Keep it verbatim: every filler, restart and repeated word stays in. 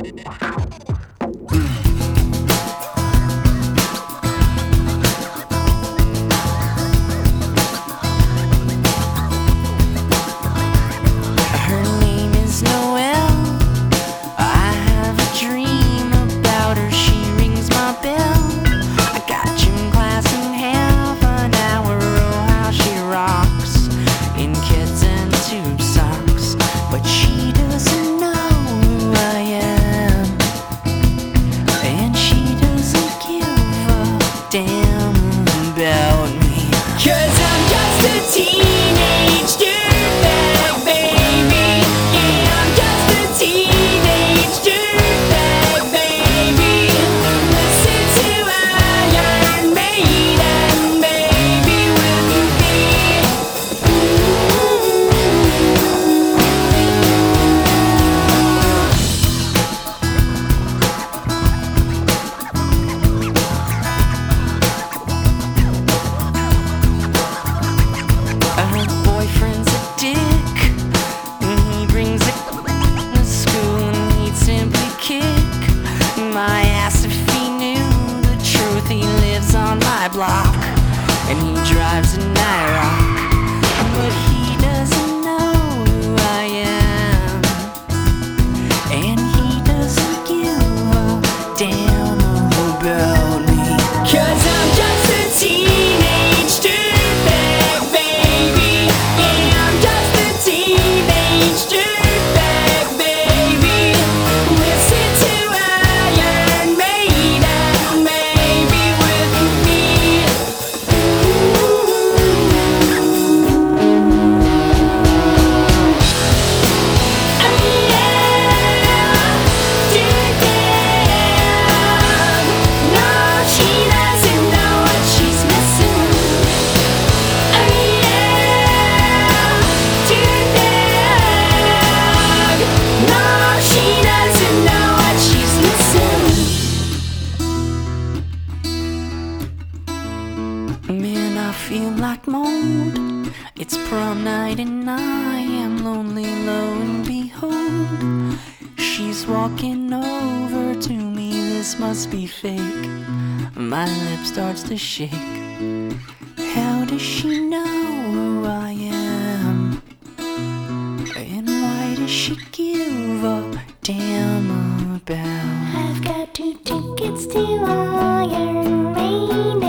Block, and he drives an IROC, but he doesn't know who I am, and he doesn't give a damn about me, 'cause I'm just a teenage dirtbag baby. Yeah, I'm just a teenage dirtbag baby. Listen to Iron Maiden, maybe with me. Man, I feel like mold. It's prom night and I am lonely, lo and behold, she's walking over to me. This must be fake. My lip starts to shake. How does she know who I am? And why does she give a damn about? I've got two tickets to Iron Maiden.